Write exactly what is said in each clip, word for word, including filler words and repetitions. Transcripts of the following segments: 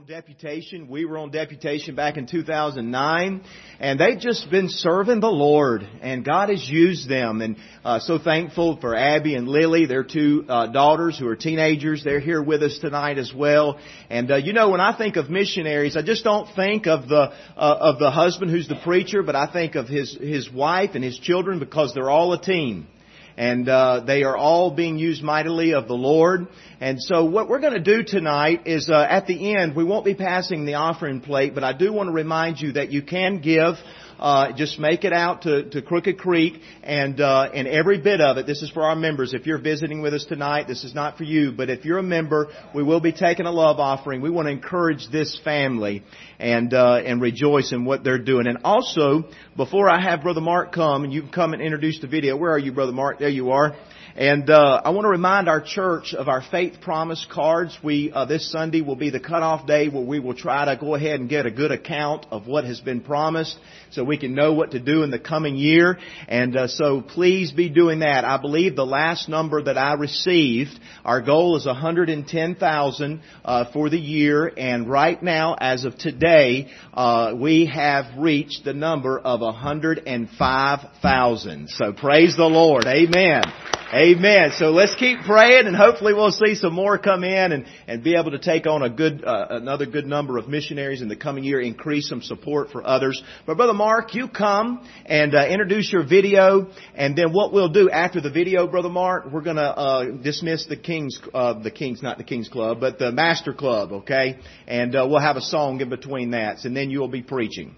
on deputation. We were on deputation back in two thousand nine, and they've just been serving the Lord, and God has used them. And uh, so thankful for Abby and Lily, their two uh, daughters who are teenagers. They're here with us tonight as well. And uh, you know, when I think of missionaries, I just don't think of the uh, of the husband who's the preacher, but I think of his his wife and his children, because they're all a team. And uh, they are all being used mightily of the Lord. And so what we're going to do tonight is uh, at the end, we won't be passing the offering plate, but I do want to remind you that you can give. Uh, just make it out to, to Crooked Creek, and uh, and every bit of it. This is for our members. If you're visiting with us tonight, this is not for you. But if you're a member, we will be taking a love offering. We want to encourage this family and uh, and rejoice in what they're doing. And also, before I have Brother Mark come, and you can come and introduce the video. Where are you, Brother Mark? There you are. And uh, I want to remind our church of our Faith Promise cards. We uh, this Sunday will be the cutoff day where we will try to go ahead and get a good account of what has been promised, so we can know what to do in the coming year. And uh, so please be doing that. I believe the last number that I received, our goal is one hundred ten thousand uh, for the year. And right now, as of today, uh, we have reached the number of one hundred five thousand. So praise the Lord. Amen. Amen. So let's keep praying, and hopefully we'll see some more come in and, and be able to take on a good, uh, another good number of missionaries in the coming year, increase some support for others. But Brother Mark, you come and uh, introduce your video, and then what we'll do after the video, Brother Mark, we're going to uh, dismiss the Kings, uh, the Kings, not the Kings Club, but the Master Club, okay? And uh, we'll have a song in between that, and then you'll be preaching.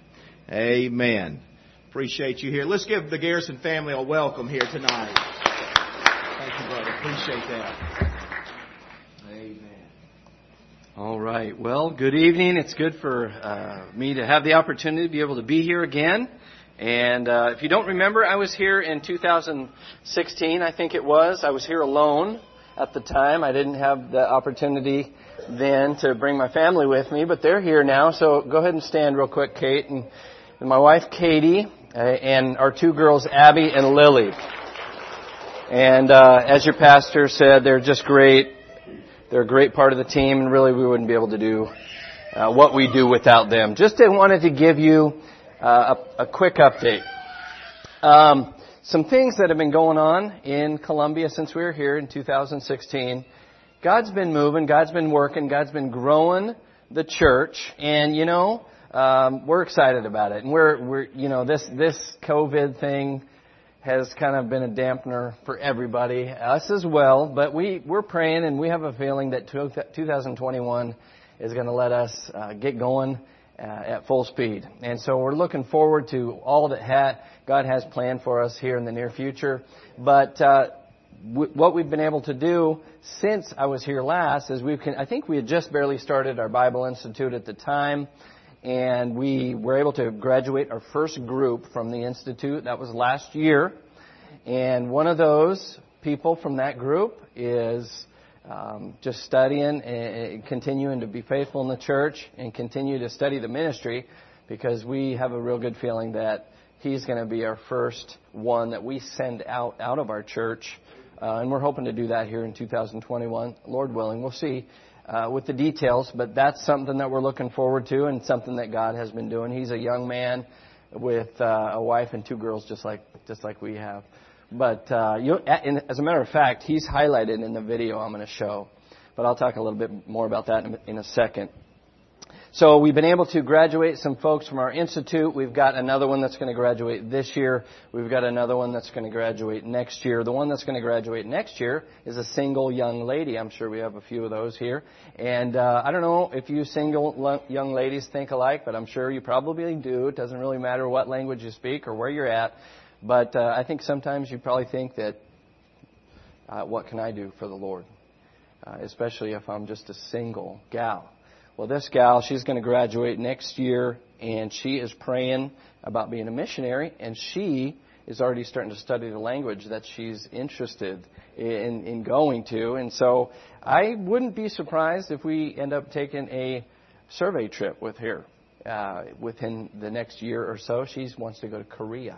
Amen. Appreciate you here. Let's give the Garrison family a welcome here tonight. Thank you, brother. Appreciate that. Amen. All right. Well, good evening. It's good for uh, me to have the opportunity to be able to be here again. And uh, if you don't remember, I was here in two thousand sixteen, I think it was. I was here alone at the time. I didn't have the opportunity then to bring my family with me, but they're here now. So go ahead and stand real quick, Kate, and, and my wife, Katie, uh, and our two girls, Abby and Lily. And uh, as your pastor said, they're just great. They're a great part of the team, and really we wouldn't be able to do uh, what we do without them. Just I wanted to give you uh, a, a quick update. Um, some things that have been going on in Columbia since we were here in two thousand sixteen. God's been moving. God's been working. God's been growing the church, and you know um, we're excited about it. And we're we're you know this this COVID thing has kind of been a dampener for everybody, us as well. But we, we're praying, and we have a feeling that two thousand twenty-one is going to let us uh, get going uh, at full speed. And so we're looking forward to all that ha- God has planned for us here in the near future. But uh, w- what we've been able to do since I was here last is we've can, I think we had just barely started our Bible Institute at the time. And we were able to graduate our first group from the Institute. That was last year. And one of those people from that group is um, just studying and continuing to be faithful in the church and continue to study the ministry, because we have a real good feeling that he's going to be our first one that we send out, out of our church. Uh, and we're hoping to do that here in two thousand twenty-one. Lord willing, we'll see. Uh, with the details, but that's something that we're looking forward to, and something that God has been doing. He's a young man with uh, a wife and two girls, just like just like we have. But uh, you, as a matter of fact, he's highlighted in the video I'm going to show. But I'll talk a little bit more about that in, in a second. So we've been able to graduate some folks from our institute. We've got another one that's going to graduate this year. We've got another one that's going to graduate next year. The one that's going to graduate next year is a single young lady. I'm sure we have a few of those here. And uh, I don't know if you single young ladies think alike, but I'm sure you probably do. It doesn't really matter what language you speak or where you're at. But uh, I think sometimes you probably think that, uh, what can I do for the Lord? Uh, especially if I'm just a single gal. Well, this gal, she's going to graduate next year, and she is praying about being a missionary, and she is already starting to study the language that she's interested in, in going to. And so I wouldn't be surprised if we end up taking a survey trip with her uh, within the next year or so. She wants to go to Korea.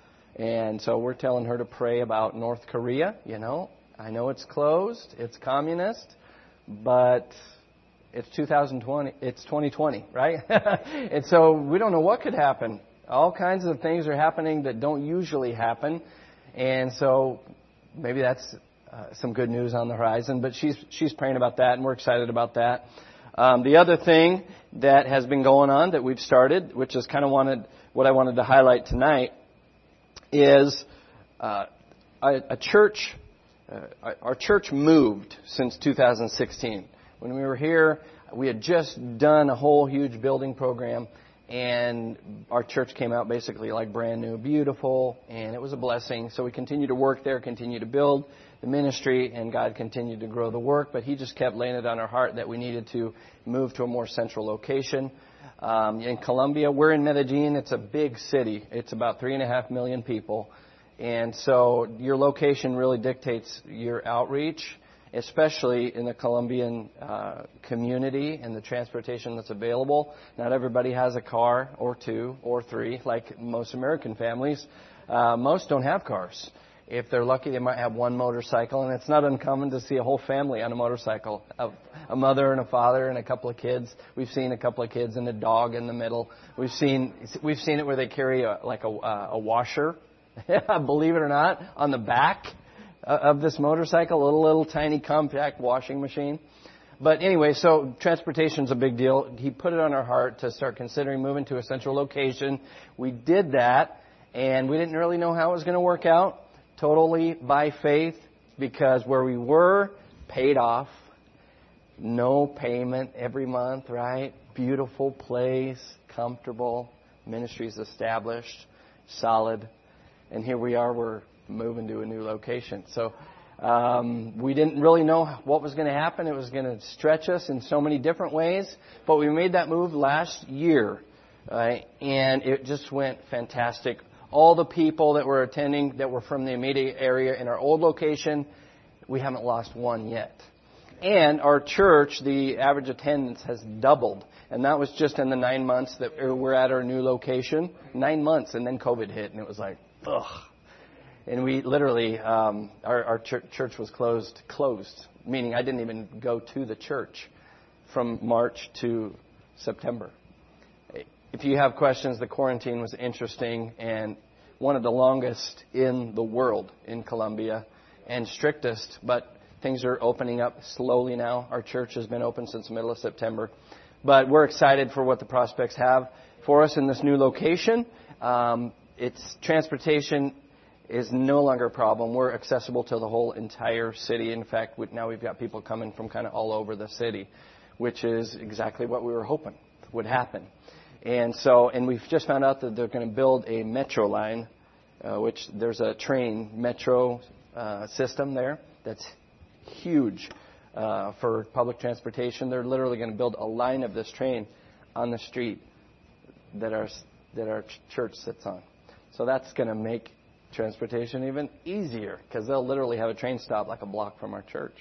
And so we're telling her to pray about North Korea. You know, I know it's closed, it's communist, but it's two thousand twenty, it's twenty twenty, right? And so we don't know what could happen. All kinds of things are happening that don't usually happen. And so maybe that's uh, some good news on the horizon. But she's she's praying about that, and we're excited about that. Um, the other thing that has been going on that we've started, which is kind of wanted what I wanted to highlight tonight, is uh, a, a church. Uh, our church moved since two thousand sixteen. When we were here, we had just done a whole huge building program, and our church came out basically like brand new, beautiful, and it was a blessing. So we continued to work there, continued to build the ministry, and God continued to grow the work. But He just kept laying it on our heart that we needed to move to a more central location. Um, in Colombia, we're in Medellin. It's a big city. It's about three and a half million people. And so your location really dictates your outreach, especially in the Colombian uh, community and the transportation that's available. Not everybody has a car or two or three, like most American families. Uh, most don't have cars. If they're lucky, they might have one motorcycle, and it's not uncommon to see a whole family on a motorcycle, a, a mother and a father and a couple of kids. We've seen a couple of kids and a dog in the middle. We've seen we've seen it where they carry a, like a, a washer, believe it or not, on the back of this motorcycle, a little, little tiny compact washing machine. But anyway, so transportation's a big deal. He put it on our heart to start considering moving to a central location. We did that, and we didn't really know how it was going to work out. Totally by faith, because where we were, paid off. No payment every month, right? Beautiful place, comfortable, ministries established, solid. And here we are, we're moving to a new location. So um, we didn't really know what was going to happen. It was going to stretch us in so many different ways. But we made that move last year, right? And it just went fantastic. All the people that were attending that were from the immediate area in our old location, we haven't lost one yet. And our church, the average attendance has doubled. And that was just in the nine months that we're at our new location. Nine months, and then COVID hit, and it was like, ugh. And we literally, um, our, our church, church was closed, closed, meaning I didn't even go to the church from March to September. If you have questions, the quarantine was interesting and one of the longest in the world in Colombia and strictest, but things are opening up slowly now. Our church has been open since the middle of September. But we're excited for what the prospects have for us in this new location. Um, it's transportation is no longer a problem. We're accessible to the whole entire city. In fact, we, now we've got people coming from kind of all over the city, which is exactly what we were hoping would happen. And so, and we've just found out that they're going to build a metro line, uh, which there's a train metro uh, system there that's huge uh, for public transportation. They're literally going to build a line of this train on the street that our that our church sits on. So that's going to make transportation even easier because they'll literally have a train stop like a block from our church.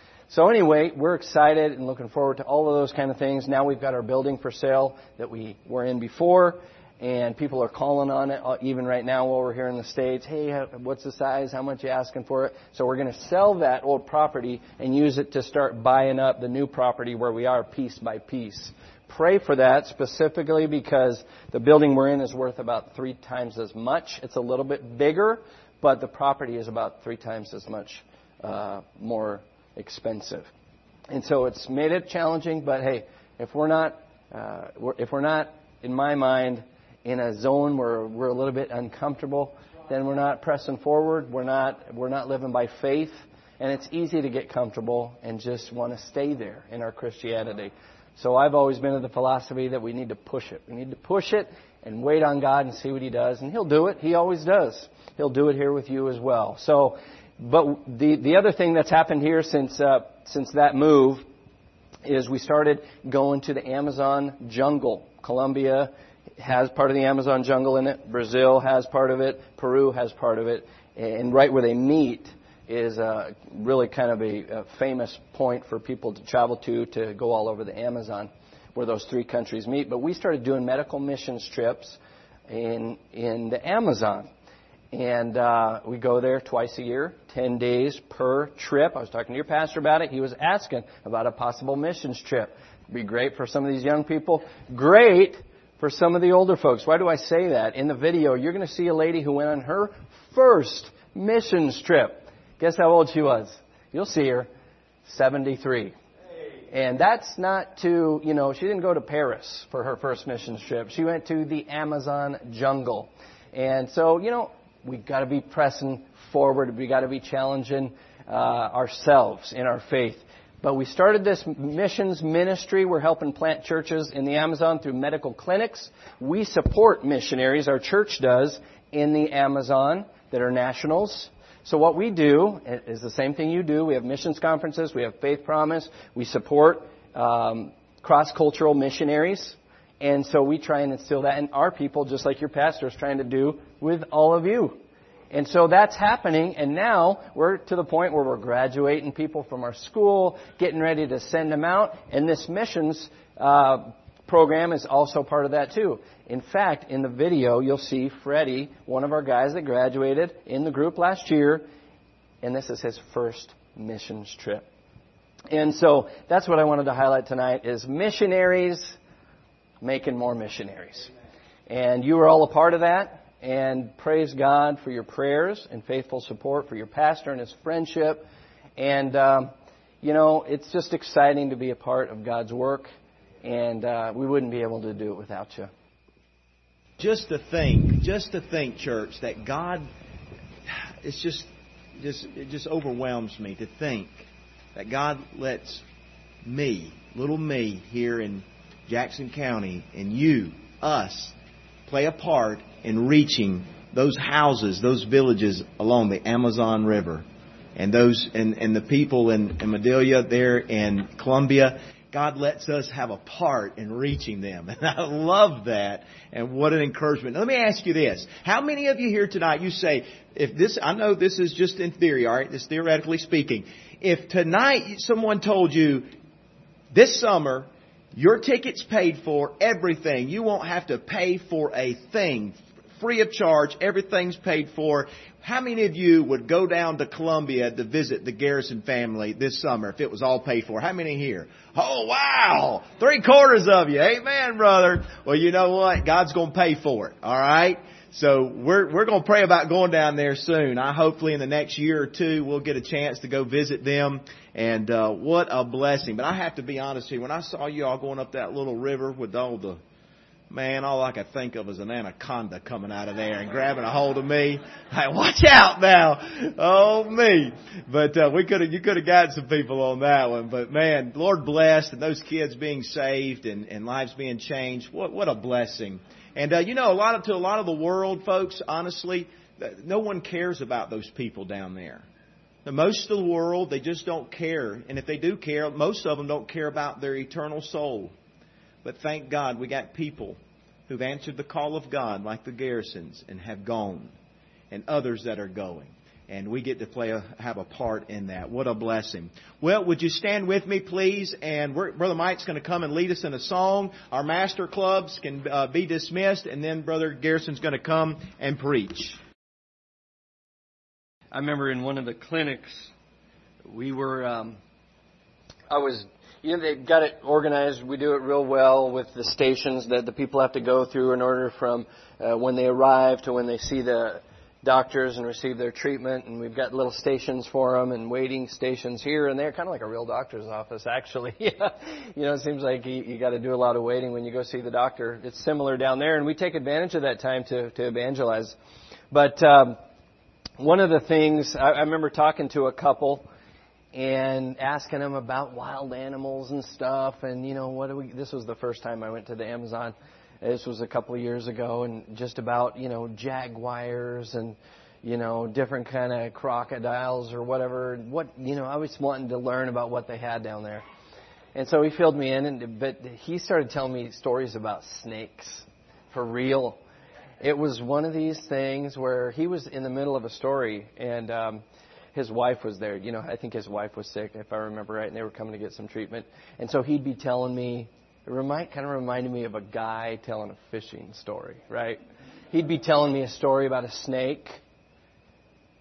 So anyway, we're excited and looking forward to all of those kind of things. Now we've got our building for sale that we were in before, and people are calling on it even right now while we're here in the States. Hey, what's the size? How much are you asking for it? So we're going to sell that old property and use it to start buying up the new property where we are piece by piece. Pray for that specifically because the building we're in is worth about three times as much. It's a little bit bigger, but the property is about three times as much uh, more expensive. And so it's made it challenging, but hey, if we're not, uh, we're, if we're not, in my mind, in a zone where we're a little bit uncomfortable, then we're not pressing forward. We're not, we're not living by faith. And it's easy to get comfortable and just want to stay there in our Christianity. So I've always been of the philosophy that we need to push it. We need to push it and wait on God and see what He does. And He'll do it. He always does. He'll do it here with you as well. So, but the the other thing that's happened here since uh, since that move is we started going to the Amazon jungle. Colombia has part of the Amazon jungle in it. Brazil has part of it. Peru has part of it. And right where they meet is uh, really kind of a, a famous point for people to travel to, to go all over the Amazon, where those three countries meet. But we started doing medical missions trips in in the Amazon. And uh, we go there twice a year, ten days per trip. I was talking to your pastor about it. He was asking about a possible missions trip. Be great for some of these young people. Great for some of the older folks. Why do I say that? In the video, you're going to see a lady who went on her first missions trip. Guess how old she was? You'll see her. seventy-three. And that's not to, you know, she didn't go to Paris for her first missions trip. She went to the Amazon jungle. And so, you know, we've got to be pressing forward. We've got to be challenging uh, ourselves in our faith. But we started this missions ministry. We're helping plant churches in the Amazon through medical clinics. We support missionaries, our church does, in the Amazon that are nationals. So what we do is the same thing you do. We have missions conferences. We have Faith Promise. We support um, cross-cultural missionaries. And so we try and instill that in our people, just like your pastor is trying to do with all of you. And so that's happening. And now we're to the point where we're graduating people from our school, getting ready to send them out. And this missions uh, program is also part of that too. In fact, in the video, you'll see Freddie, one of our guys that graduated in the group last year, and this is his first missions trip. And so that's what I wanted to highlight tonight is missionaries making more missionaries. And you were all a part of that, and praise God for your prayers and faithful support for your pastor and his friendship. And, um, you know, it's just exciting to be a part of God's work, and uh, we wouldn't be able to do it without you. Just to think, just to think, church, that God, it's just, just, it just overwhelms me to think that God lets me, little me here in Jackson County, and you, us, play a part in reaching those houses, those villages along the Amazon River, and those, and, and the people in, in Madelia there in Colombia. God lets us have a part in reaching them. And I love that. And what an encouragement. Now, let me ask you this. How many of you here tonight, you say, if this, I know this is just in theory, all right, this is theoretically speaking. If tonight someone told you, this summer, your ticket's paid for, everything, you won't have to pay for a thing, free of charge, everything's paid for. How many of you would go down to Columbia to visit the Garrison family this summer if it was all paid for? How many here? Oh, wow! Three quarters of you. Amen, brother. Well, you know what? God's going to pay for it. All right? So we're we're going to pray about going down there soon. I hopefully in the next year or two we'll get a chance to go visit them. And uh, what a blessing. But I have to be honest here. When I saw you all going up that little river with all the man, all I could think of was an anaconda coming out of there and grabbing a hold of me. Hey, watch out now. Oh, me. But uh, we could have, you could have gotten some people on that one. But man, Lord blessed, and those kids being saved and, and lives being changed. What what a blessing. And uh, you know, a lot of to a lot of the world, folks, honestly, no one cares about those people down there. Now, most of the world, they just don't care. And if they do care, most of them don't care about their eternal soul. But thank God we got people who've answered the call of God like the Garrisons and have gone, and others that are going. And we get to play a, have a part in that. What a blessing. Well, would you stand with me, please? And we're, Brother Mike's going to come and lead us in a song. Our master clubs can uh, be dismissed, and then Brother Garrison's going to come and preach. I remember in one of the clinics, we were, um, I was... You know, they've got it organized. We do it real well with the stations that the people have to go through in order from uh, when they arrive to when they see the doctors and receive their treatment. And we've got little stations for them and waiting stations here and there, kind of like a real doctor's office, actually. You know, it seems like you, you got to do a lot of waiting when you go see the doctor. It's similar down there, and we take advantage of that time to, to evangelize. But um, one of the things, I, I remember talking to a couple and asking them about wild animals and stuff. And, you know, what do we, this was the first time I went to the Amazon. This was a couple of years ago, and just about, you know, jaguars and, you know, different kind of crocodiles or whatever. What, you know, I was wanting to learn about what they had down there. And so he filled me in, and but he started telling me stories about snakes, for real. It was one of these things where he was in the middle of a story, and um, his wife was there. You know, I think his wife was sick, if I remember right, and they were coming to get some treatment. And so he'd be telling me, it remind, kind of reminded me of a guy telling a fishing story, right? He'd be telling me a story about a snake,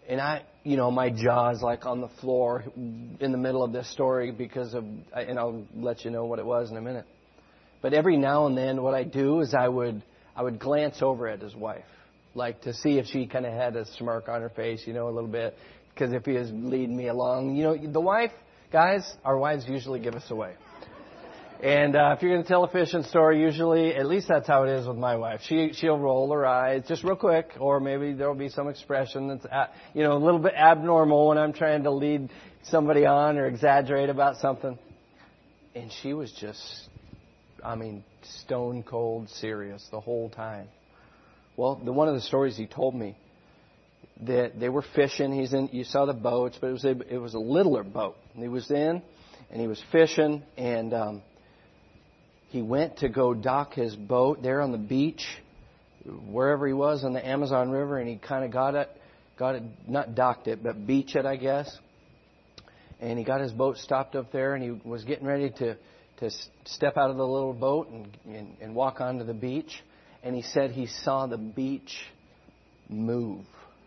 and I, you know, my jaw's like on the floor in the middle of this story because of, and I'll let you know what it was in a minute. But every now and then what I do is I would, I would glance over at his wife, like to see if she kind of had a smirk on her face, you know, a little bit. Because if he was leading me along, you know, the wife, guys, our wives usually give us away. And uh, if you're going to tell a fishing story, usually, at least that's how it is with my wife. She, she'll roll her eyes just real quick, or maybe there'll be some expression that's, uh, you know, a little bit abnormal when I'm trying to lead somebody on or exaggerate about something. And she was just, I mean, stone cold serious the whole time. Well, the one of the stories he told me, that they were fishing. He's in. You saw the boats, but it was a, it was a littler boat. And he was in, and he was fishing, and um, he went to go dock his boat there on the beach, wherever he was on the Amazon River, and he kind of got it, got it, not docked it, but beach it, I guess. And he got his boat stopped up there, and he was getting ready to to step out of the little boat and and, and walk onto the beach. And he said he saw the beach move.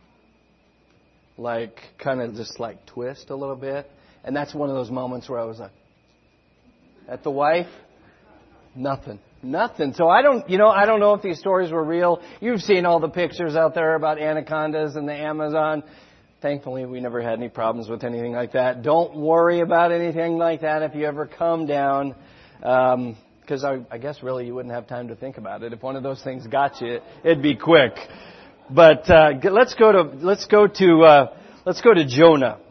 Like, kind of just like twist a little bit. And that's one of those moments where I was like, at the wife, nothing. Nothing. So I don't, you know, I don't know if these stories were real. You've seen all the pictures out there about anacondas in the Amazon. Thankfully, we never had any problems with anything like that. Don't worry about anything like that if you ever come down. Um, because I, I guess really you wouldn't have time to think about it. If one of those things got you, it'd be quick. But uh, let's go to let's go to uh, let's go to Jonah.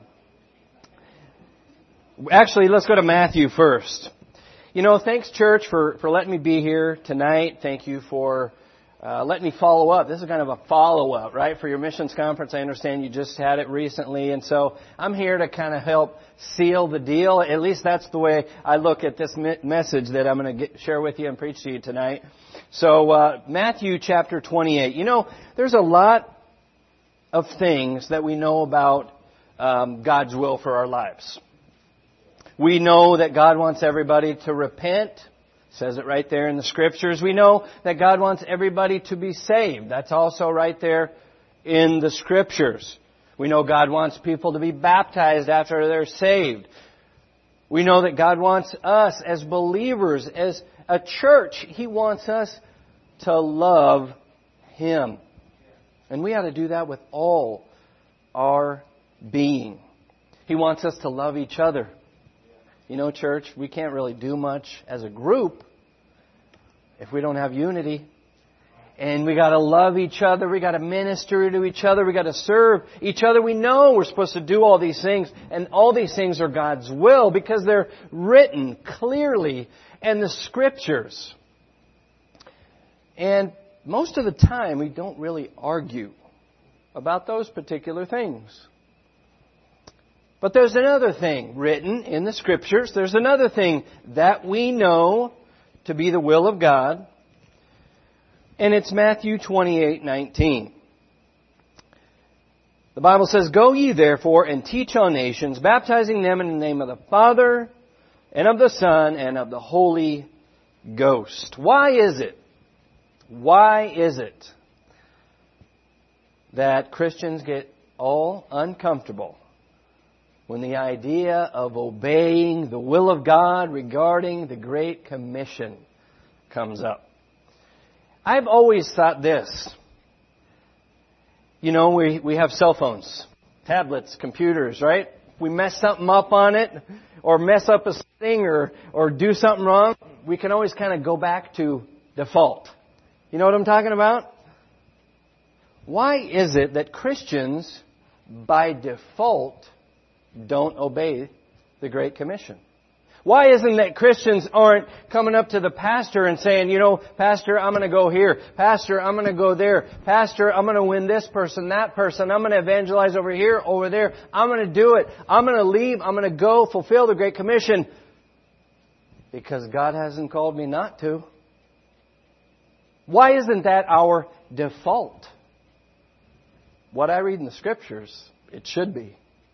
Actually, let's go to Matthew first. You know, thanks, church, for, for letting me be here tonight. Thank you for uh, letting me follow up. This is kind of a follow-up, right, for your missions conference. I understand you just had it recently, and so I'm here to kind of help seal the deal. At least that's the way I look at this me- message that I'm going to share with you and preach to you tonight. So, uh, Matthew chapter twenty-eight. You know, there's a lot of things that we know about um, God's will for our lives. We know that God wants everybody to repent. It says it right there in the Scriptures. We know that God wants everybody to be saved. That's also right there in the Scriptures. We know God wants people to be baptized after they're saved. We know that God wants us as believers, as a church, He wants us to love Him. And we ought to do that with all our being. He wants us to love each other. You know, church, we can't really do much as a group if we don't have unity. And we got to love each other. We got to minister to each other. We got to serve each other. We know we're supposed to do all these things, and all these things are God's will because they're written clearly in the Scriptures. And most of the time, we don't really argue about those particular things. But there's another thing written in the Scriptures. There's another thing that we know to be the will of God. And it's Matthew twenty-eight nineteen. The Bible says, "Go ye therefore and teach all nations, baptizing them in the name of the Father and of the Son and of the Holy Ghost." Why is it? Why is it that Christians get all uncomfortable when the idea of obeying the will of God regarding the Great Commission comes up? I've always thought this. You know, we, we have cell phones, tablets, computers, right? We mess something up on it, or mess up a thing, or, or do something wrong, we can always kind of go back to default. You know what I'm talking about? Why is it that Christians, by default, don't obey the Great Commission? Why isn't that Christians aren't coming up to the pastor and saying, you know, Pastor, I'm going to go here. Pastor, I'm going to go there. Pastor, I'm going to win this person, that person. I'm going to evangelize over here, over there. I'm going to do it. I'm going to leave. I'm going to go fulfill the Great Commission because God hasn't called me not to. Why isn't that our default? What I read in the Scriptures, it should be.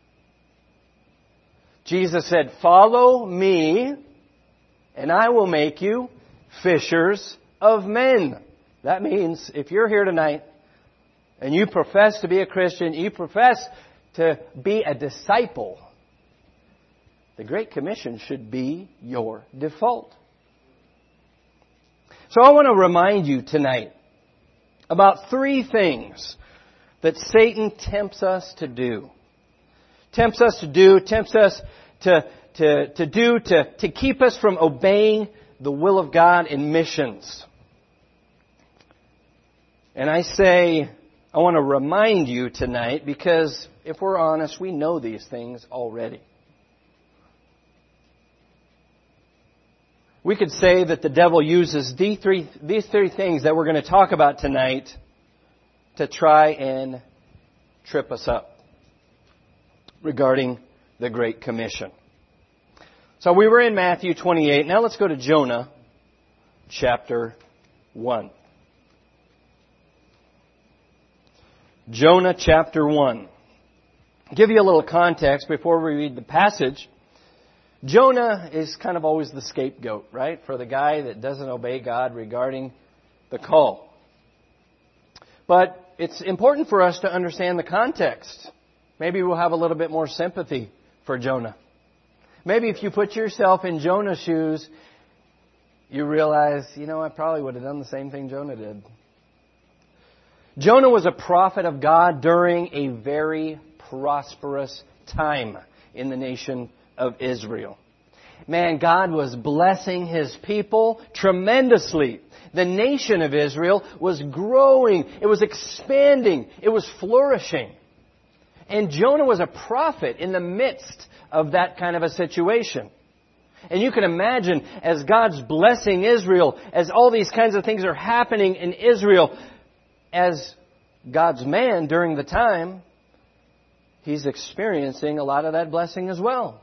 Jesus said, "Follow me, and I will make you fishers of men." That means, if you're here tonight and you profess to be a Christian, you profess to be a disciple, the Great Commission should be your default. So I want to remind you tonight about three things that Satan tempts us to do. Tempts us to do, tempts us to, to, to do to, to keep us from obeying the will of God in missions. And I say, I want to remind you tonight because if we're honest, we know these things already. We could say that the devil uses these three, these three things that we're going to talk about tonight to try and trip us up regarding the Great Commission. So we were in Matthew twenty-eight. Now let's go to Jonah chapter one. Jonah chapter one. I'll give you a little context before we read the passage. Jonah is kind of always the scapegoat, right? For the guy that doesn't obey God regarding the call. But it's important for us to understand the context. Maybe we'll have a little bit more sympathy for Jonah. Maybe if you put yourself in Jonah's shoes, you realize, you know, I probably would have done the same thing Jonah did. Jonah was a prophet of God during a very prosperous time in the nation of Israel. Man, God was blessing His people tremendously. The nation of Israel was growing. It was expanding. It was flourishing. And Jonah was a prophet in the midst of that kind of a situation. And you can imagine as God's blessing Israel, as all these kinds of things are happening in Israel, as God's man during the time, he's experiencing a lot of that blessing as well.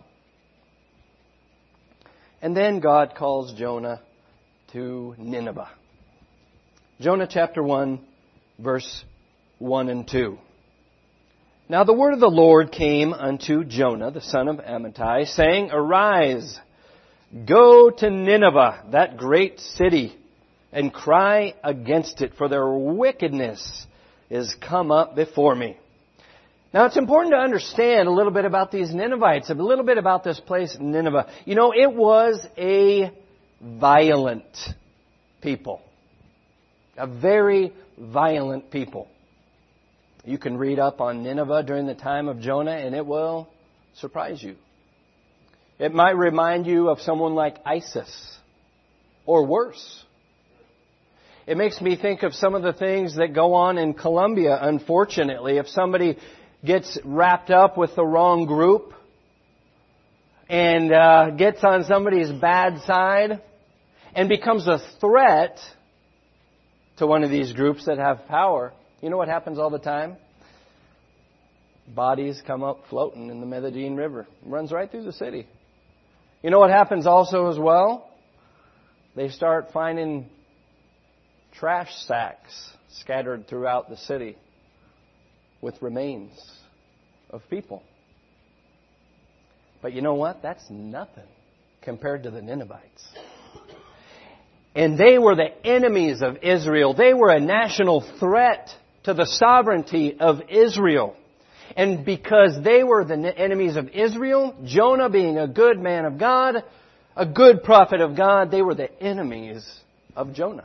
And then God calls Jonah to Nineveh. Jonah chapter one, verse one and two. Now the word of the Lord came unto Jonah, the son of Amittai, saying, Arise, go to Nineveh, that great city, and cry against it, for their wickedness is come up before me. Now it's important to understand a little bit about these Ninevites, a little bit about this place, Nineveh. You know, it was a violent people. A very violent people. You can read up on Nineveh during the time of Jonah and it will surprise you. It might remind you of someone like ISIS or worse. It makes me think of some of the things that go on in Colombia, unfortunately. If somebody gets wrapped up with the wrong group and uh, gets on somebody's bad side and becomes a threat to one of these groups that have power, you know what happens all the time? Bodies come up floating in the Medellin River. It runs right through the city. You know what happens also as well? They start finding trash sacks scattered throughout the city with remains of people. But you know what? That's nothing compared to the Ninevites. And they were the enemies of Israel. They were a national threat to the sovereignty of Israel. And because they were the enemies of Israel, Jonah being a good man of God, a good prophet of God, they were the enemies of Jonah.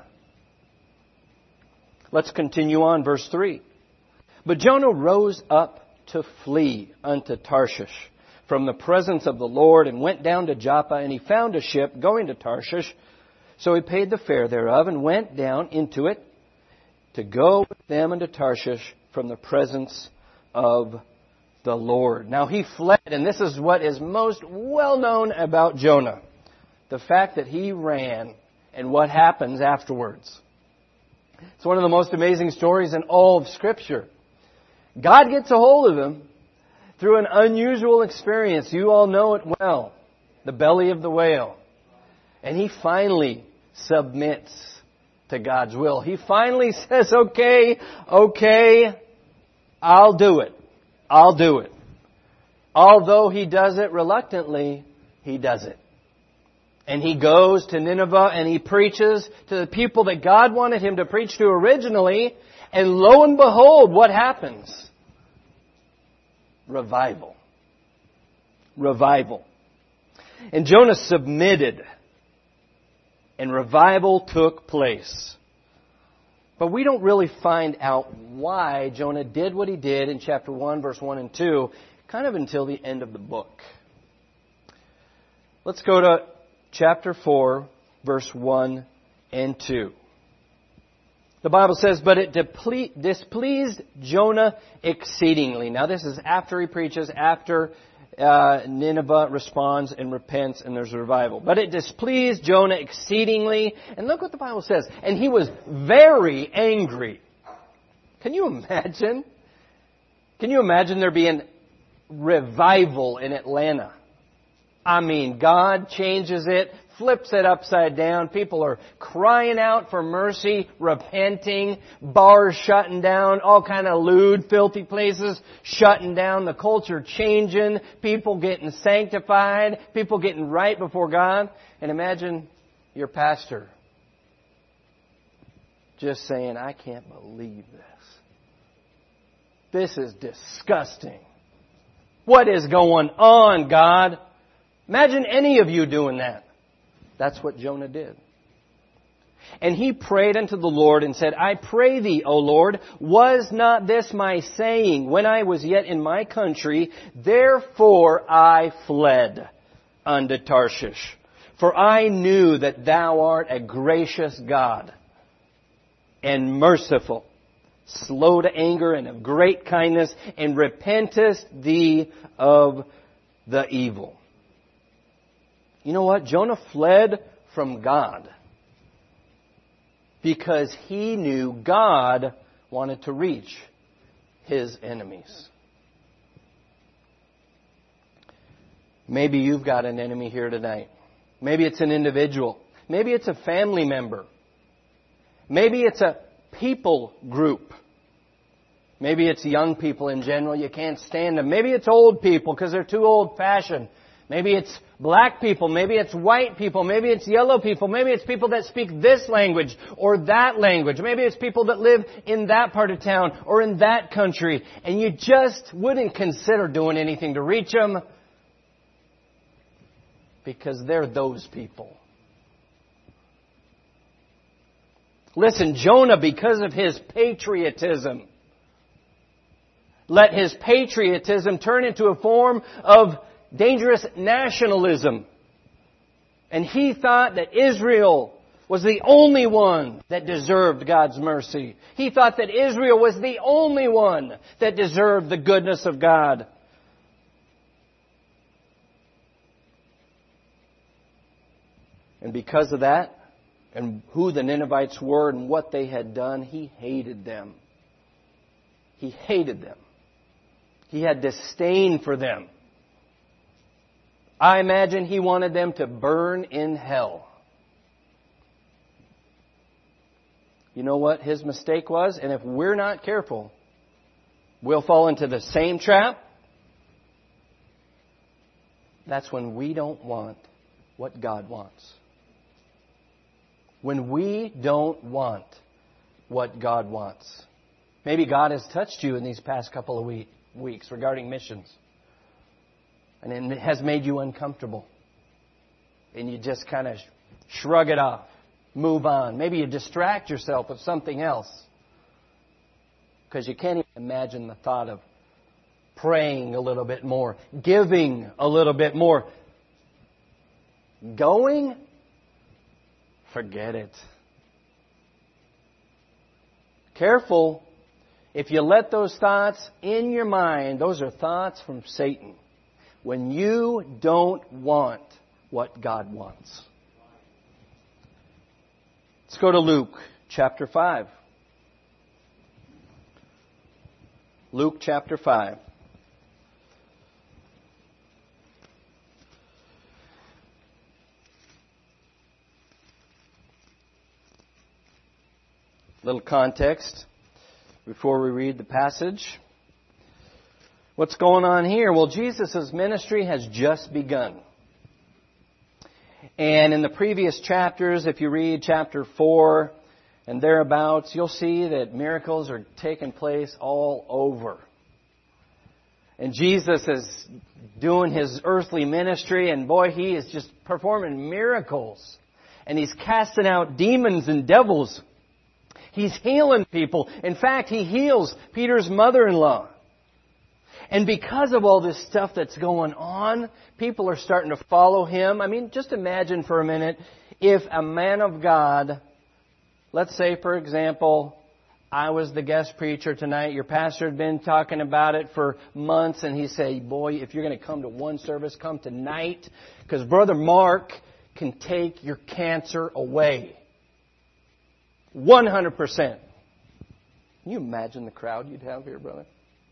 Let's continue on, verse three. But Jonah rose up to flee unto Tarshish from the presence of the Lord, and went down to Joppa, and he found a ship going to Tarshish. So he paid the fare thereof, and went down into it to go with them unto Tarshish from the presence of the Lord. Now he fled, and this is what is most well known about Jonah. The fact that he ran and what happens afterwards. It's one of the most amazing stories in all of Scripture. God gets a hold of him through an unusual experience. You all know it well. The belly of the whale. And he finally submits to God's will. He finally says, okay, okay, I'll do it. I'll do it. Although he does it reluctantly, he does it. And he goes to Nineveh and he preaches to the people that God wanted him to preach to originally. And lo and behold, what happens? Revival. Revival. And Jonah submitted. And revival took place. But we don't really find out why Jonah did what he did in chapter one, verse one and two, kind of until the end of the book. Let's go to chapter four, verse one and two. The Bible says, but it deple- displeased Jonah exceedingly. Now this is after he preaches, after uh, Nineveh responds and repents, and there's a revival. But it displeased Jonah exceedingly. And look what the Bible says. And he was very angry. Can you imagine? Can you imagine there being revival in Atlanta? I mean, God changes it, flips it upside down. People are crying out for mercy, repenting, bars shutting down, all kind of lewd, filthy places shutting down, the culture changing, people getting sanctified, people getting right before God. And imagine your pastor just saying, I can't believe this. This is disgusting. What is going on, God? Imagine any of you doing that. That's what Jonah did. And he prayed unto the Lord and said, I pray thee, O Lord, was not this my saying when I was yet in my country? Therefore I fled unto Tarshish. For I knew that thou art a gracious God and merciful, slow to anger and of great kindness, and repentest thee of the evil. You know what? Jonah fled from God because he knew God wanted to reach his enemies. Maybe you've got an enemy here tonight. Maybe it's an individual. Maybe it's a family member. Maybe it's a people group. Maybe it's young people in general. You can't stand them. Maybe it's old people because they're too old-fashioned. Maybe it's black people. Maybe it's white people. Maybe it's yellow people. Maybe it's people that speak this language or that language. Maybe it's people that live in that part of town or in that country. And you just wouldn't consider doing anything to reach them because they're those people. Listen, Jonah, because of his patriotism, let his patriotism turn into a form of dangerous nationalism. And he thought that Israel was the only one that deserved God's mercy. He thought that Israel was the only one that deserved the goodness of God. And because of that, and who the Ninevites were and what they had done, he hated them. He hated them. He had disdain for them. I imagine he wanted them to burn in hell. You know what his mistake was? And if we're not careful, we'll fall into the same trap. That's when we don't want what God wants. When we don't want what God wants. Maybe God has touched you in these past couple of week, weeks regarding missions. And it has made you uncomfortable. And you just kind of shrug it off. Move on. Maybe you distract yourself with something else. Because you can't even imagine the thought of praying a little bit more. Giving a little bit more. Going? Forget it. Careful. If you let those thoughts in your mind, those are thoughts from Satan. When you don't want what God wants. Let's go to Luke chapter five. Luke chapter five. Little context before we read the passage. What's going on here? Well, Jesus' ministry has just begun. And in the previous chapters, if you read chapter four and thereabouts, you'll see that miracles are taking place all over. And Jesus is doing His earthly ministry, and boy, He is just performing miracles. And He's casting out demons and devils. He's healing people. In fact, He heals Peter's mother-in-law. And because of all this stuff that's going on, people are starting to follow Him. I mean, just imagine for a minute if a man of God, let's say, for example, I was the guest preacher tonight. Your pastor had been talking about it for months, and he said, boy, if you're going to come to one service, come tonight, because Brother Mark can take your cancer away. one hundred percent. Can you imagine the crowd you'd have here, brother?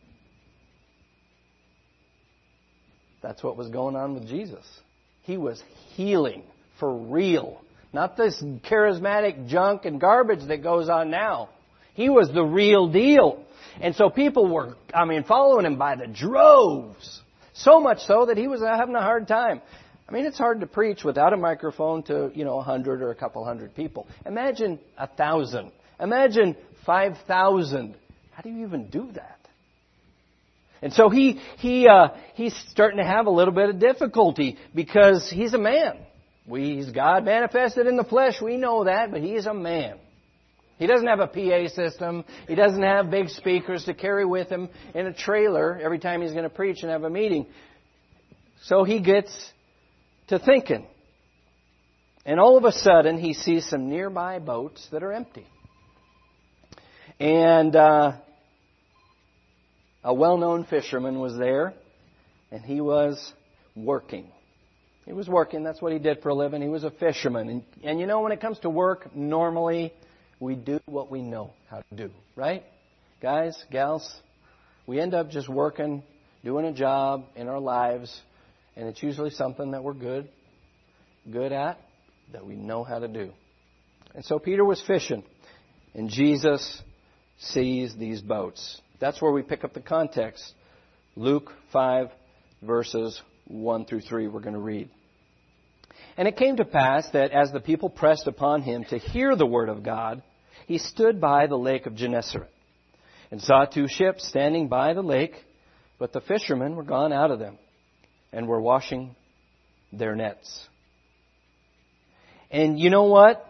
That's what was going on with Jesus. He was healing for real. Not this charismatic junk and garbage that goes on now. He was the real deal. And so people were, I mean, following Him by the droves. So much so that he was having a hard time. I mean, it's hard to preach without a microphone to, you know, a hundred or a couple hundred people. Imagine a thousand. Imagine five thousand. How do you even do that? And so he he uh, he's starting to have a little bit of difficulty because he's a man. We, he's God manifested in the flesh. We know that, but he is a man. He doesn't have a P A system. He doesn't have big speakers to carry with him in a trailer every time he's going to preach and have a meeting. So he gets to thinking. And all of a sudden, he sees some nearby boats that are empty. And uh, a well-known fisherman was there, and he was working. He was working. That's what he did for a living. He was a fisherman. And, and you know, when it comes to work, normally we do what we know how to do, right? Guys, gals, we end up just working, doing a job in our lives, and it's usually something that we're good, good at, that we know how to do. And so Peter was fishing, and Jesus sees these boats. That's where we pick up the context. Luke five, verses one through three, we're going to read. And it came to pass that as the people pressed upon him to hear the word of God, he stood by the lake of Gennesaret and saw two ships standing by the lake, but the fishermen were gone out of them and were washing their nets. And you know what?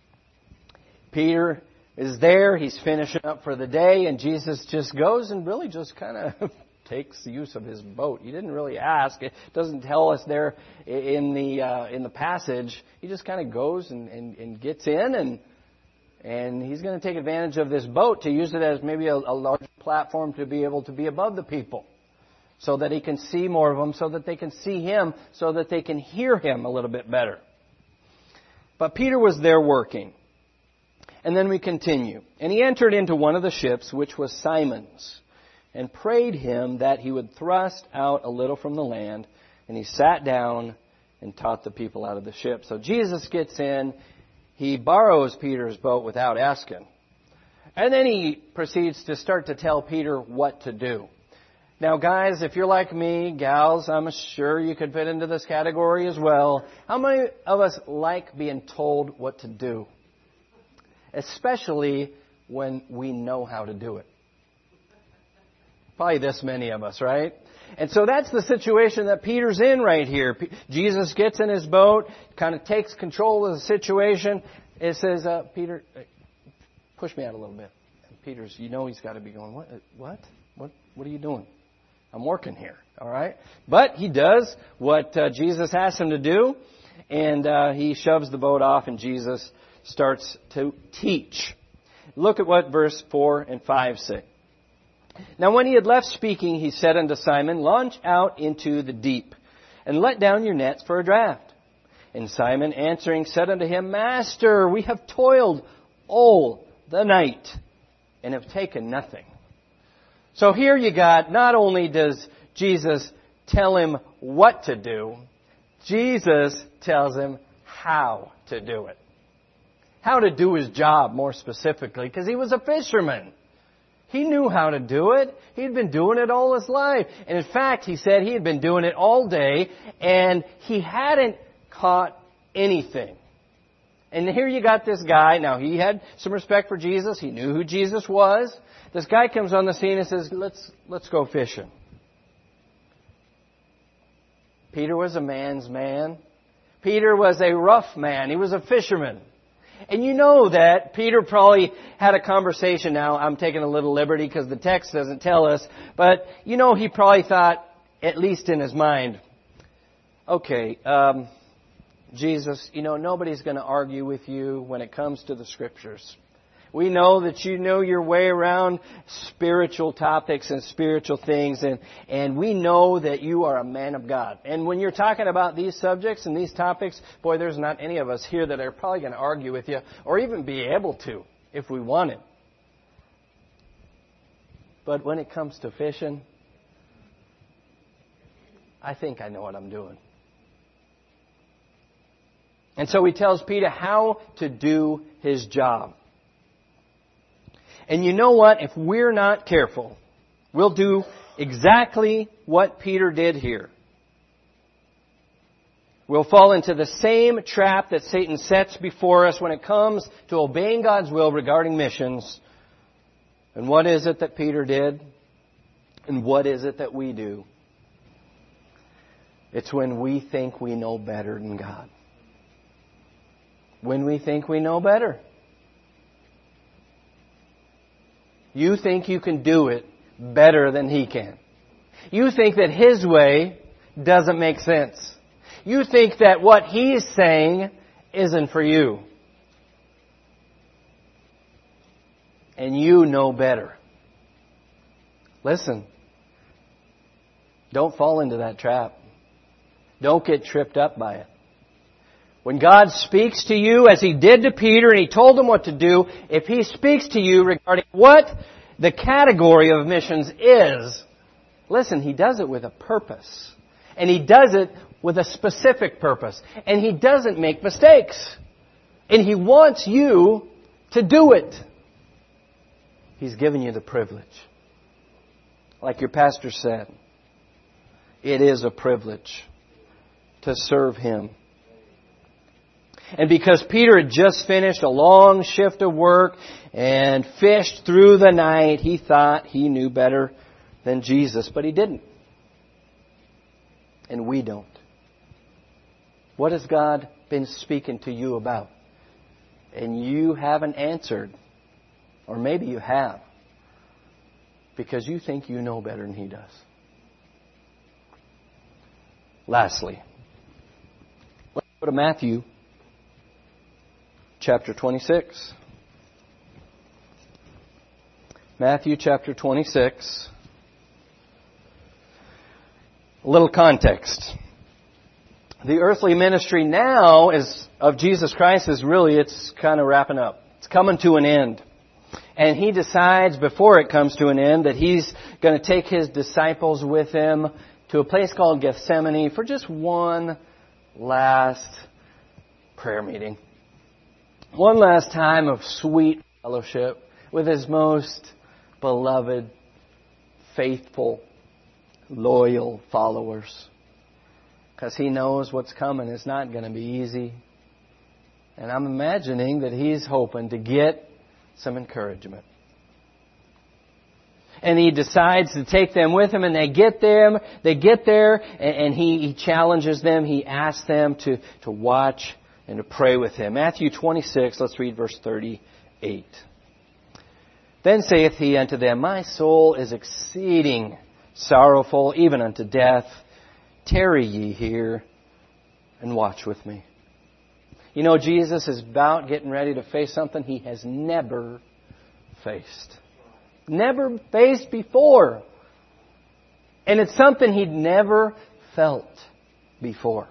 Peter is there. He's finishing up for the day, and Jesus just goes and really just kind of takes the use of his boat. He didn't really ask. It doesn't tell us there in the uh, in the passage. He just kind of goes and, and, and gets in, and and he's going to take advantage of this boat to use it as maybe a, a large platform to be able to be above the people, so that he can see more of them, so that they can see him, so that they can hear him a little bit better. But Peter was there working. And then we continue. And he entered into one of the ships, which was Simon's, and prayed him that he would thrust out a little from the land. And he sat down and taught the people out of the ship. So Jesus gets in. He borrows Peter's boat without asking. And then he proceeds to start to tell Peter what to do. Now, guys, if you're like me, gals, I'm sure you could fit into this category as well. How many of us like being told what to do? Especially when we know how to do it. Probably this many of us, right? And so that's the situation that Peter's in right here. P- Jesus gets in his boat, kind of takes control of the situation. It says, uh, Peter, push me out a little bit. And Peter's, you know he's got to be going, what? What? What, what are you doing? I'm working here, all right? But he does what uh, Jesus asks him to do, and uh, he shoves the boat off, and Jesus starts to teach. Look at what verse four and five say. Now when he had left speaking, he said unto Simon, launch out into the deep, and let down your nets for a draught. And Simon answering said unto him, Master, we have toiled all the night, and have taken nothing. So here you got, not only does Jesus tell him what to do, Jesus tells him how to do it. How to do his job, more specifically, because he was a fisherman. He knew how to do it. He'd been doing it all his life. And in fact, he said he had been doing it all day, and he hadn't caught anything. And here you got this guy. Now, he had some respect for Jesus. He knew who Jesus was. This guy comes on the scene and says, let's, let's go fishing. Peter was a man's man. Peter was a rough man. He was a fisherman. And you know that Peter probably had a conversation. Now, I'm taking a little liberty because the text doesn't tell us. But, you know, he probably thought, at least in his mind, okay, um, Jesus, you know, nobody's going to argue with you when it comes to the Scriptures. We know that you know your way around spiritual topics and spiritual things, and, and we know that you are a man of God. And when you're talking about these subjects and these topics, boy, there's not any of us here that are probably going to argue with you or even be able to if we wanted. But when it comes to fishing, I think I know what I'm doing. And so he tells Peter how to do his job. And you know what? If we're not careful, we'll do exactly what Peter did here. We'll fall into the same trap that Satan sets before us when it comes to obeying God's will regarding missions. And what is it that Peter did? And what is it that we do? It's when we think we know better than God. When we think we know better. You think you can do it better than He can. You think that His way doesn't make sense. You think that what He's saying isn't for you. And you know better. Listen. Don't fall into that trap. Don't get tripped up by it. When God speaks to you, as He did to Peter, and He told him what to do, if He speaks to you regarding what the category of missions is, listen, He does it with a purpose. And He does it with a specific purpose. And He doesn't make mistakes. And He wants you to do it. He's given you the privilege. Like your pastor said, it is a privilege to serve Him. And because Peter had just finished a long shift of work and fished through the night, he thought he knew better than Jesus, but he didn't. And we don't. What has God been speaking to you about? And you haven't answered. Or maybe you have. Because you think you know better than He does. Lastly, let's go to Matthew chapter twenty-six. Matthew chapter twenty-six. A little context. The earthly ministry now is of Jesus Christ is really, it's kind of wrapping up. It's coming to an end. And He decides before it comes to an end that He's going to take His disciples with Him to a place called Gethsemane for just one last prayer meeting. One last time of sweet fellowship with His most beloved, faithful, loyal followers. Because He knows what's coming is not going to be easy. And I'm imagining that He's hoping to get some encouragement. And He decides to take them with Him, and they get them, they get there, and, and he, he challenges them, He asks them to, to watch and to pray with Him. Matthew twenty-six, let's read verse thirty-eight. Then saith He unto them, My soul is exceeding sorrowful, even unto death. Tarry ye here, and watch with me. You know, Jesus is about getting ready to face something He has never faced. Never faced before. And it's something He'd never felt before.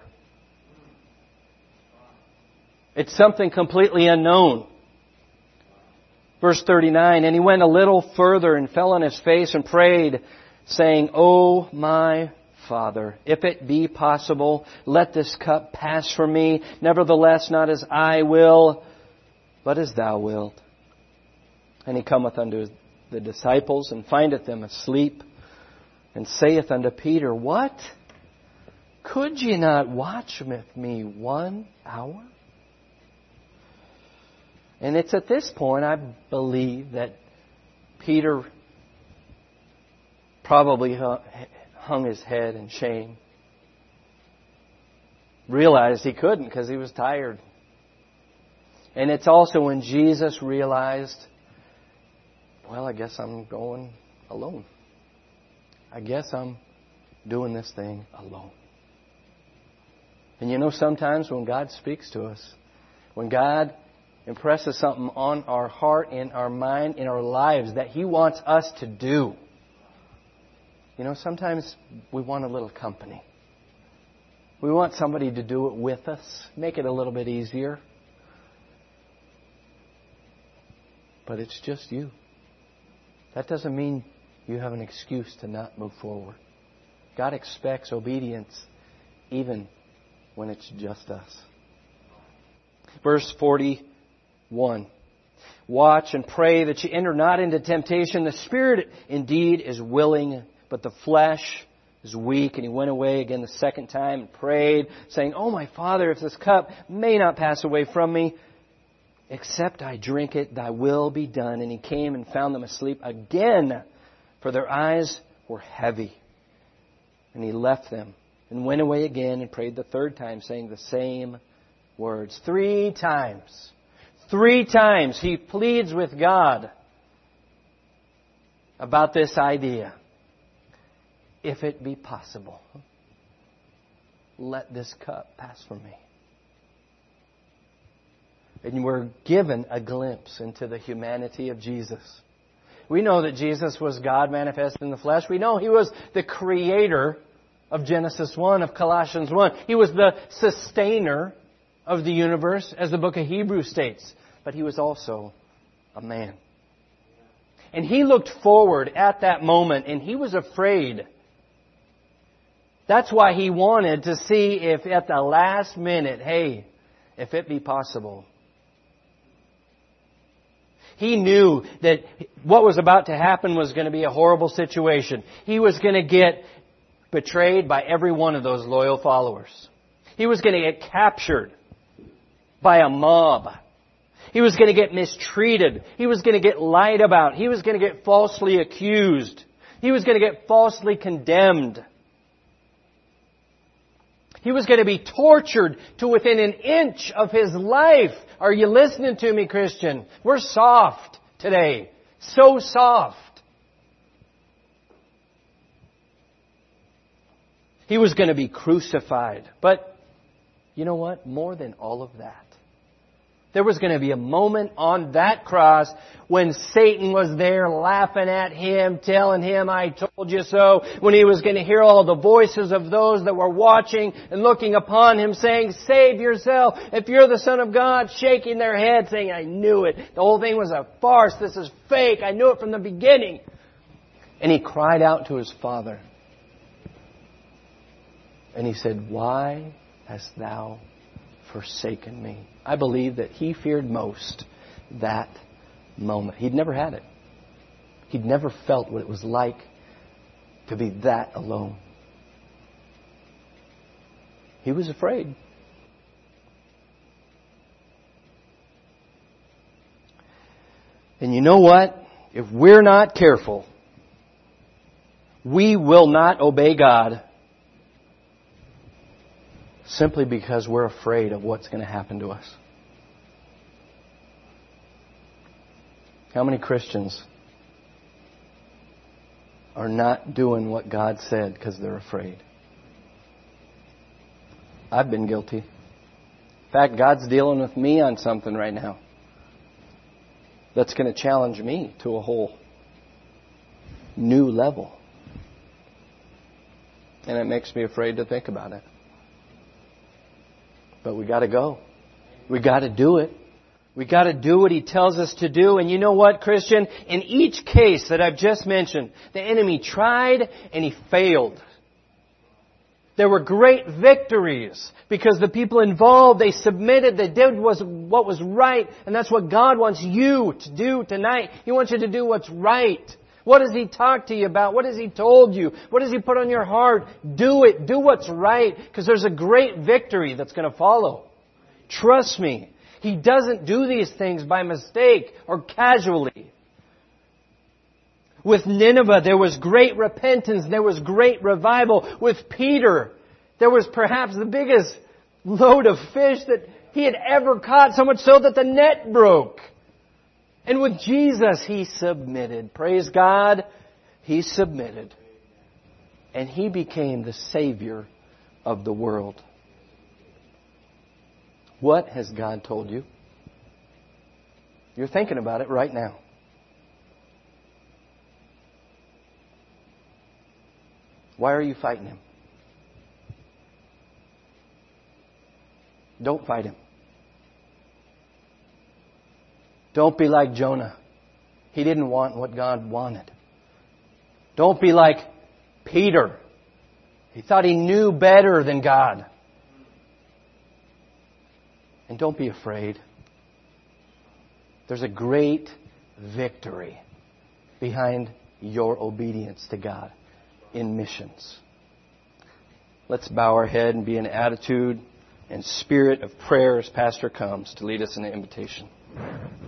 It's something completely unknown. Verse thirty-nine, And He went a little further and fell on His face and prayed, saying, O my Father, if it be possible, let this cup pass from me. Nevertheless, not as I will, but as Thou wilt. And He cometh unto the disciples, and findeth them asleep, and saith unto Peter, What? Could ye not watch with me one hour? And it's at this point, I believe, that Peter probably hung his head in shame. Realized he couldn't because he was tired. And it's also when Jesus realized, well, I guess I'm going alone. I guess I'm doing this thing alone. And you know, sometimes when God speaks to us, when God impresses something on our heart, in our mind, in our lives that He wants us to do, you know, sometimes we want a little company. We want somebody to do it with us, make it a little bit easier. But it's just you. That doesn't mean you have an excuse to not move forward. God expects obedience even when it's just us. Verse forty-one. Watch and pray that you enter not into temptation. The spirit indeed is willing, but the flesh is weak. And he went away again the second time and prayed, saying, "Oh, my Father, if this cup may not pass away from me, except I drink it, thy will be done." And he came and found them asleep again, for their eyes were heavy. And he left them and went away again and prayed the third time, saying the same words. Three times. Three times he pleads with God about this idea. If it be possible, let this cup pass from me. And we're given a glimpse into the humanity of Jesus. We know that Jesus was God manifest in the flesh. We know He was the creator of Genesis one, of Colossians one. He was the sustainer of the universe, as the book of Hebrews states. But He was also a man. And He looked forward at that moment, and He was afraid. That's why He wanted to see if at the last minute, hey, if it be possible. He knew that what was about to happen was going to be a horrible situation. He was going to get betrayed by every one of those loyal followers. He was going to get captured by a mob. He was going to get mistreated. He was going to get lied about. He was going to get falsely accused. He was going to get falsely condemned. He was going to be tortured to within an inch of his life. Are you listening to me, Christian? We're soft today. So soft. He was going to be crucified. But you know what? More than all of that, there was going to be a moment on that cross when Satan was there laughing at Him, telling Him, "I told you so." When he was going to hear all the voices of those that were watching and looking upon Him saying, "Save yourself. If you're the Son of God," shaking their head saying, "I knew it. The whole thing was a farce. This is fake. I knew it from the beginning." And He cried out to His Father. And He said, "Why hast thou forsaken me?" I believe that He feared most that moment. He'd never had it. He'd never felt what it was like to be that alone. He was afraid. And you know what? If we're not careful, we will not obey God simply because we're afraid of what's going to happen to us. How many Christians are not doing what God said because they're afraid? I've been guilty. In fact, God's dealing with me on something right now that's going to challenge me to a whole new level. And it makes me afraid to think about it. But we got to go. We got to do it. We got to do what He tells us to do. And you know what, Christian? In each case that I've just mentioned, the enemy tried and he failed. There were great victories because the people involved, they submitted, they did what was right. And that's what God wants you to do tonight. He wants you to do what's right. What has He talked to you about? What has He told you? What has He put on your heart? Do it. Do what's right. Because there's a great victory that's going to follow. Trust me. He doesn't do these things by mistake or casually. With Nineveh, there was great repentance. There was great revival. With Peter, there was perhaps the biggest load of fish that he had ever caught, so much so that the net broke. And with Jesus, He submitted. Praise God, He submitted. And He became the Savior of the world. What has God told you? You're thinking about it right now. Why are you fighting Him? Don't fight Him. Don't be like Jonah. He didn't want what God wanted. Don't be like Peter. He thought he knew better than God. And don't be afraid. There's a great victory behind your obedience to God in missions. Let's bow our head and be in attitude and spirit of prayer as Pastor comes to lead us in an invitation.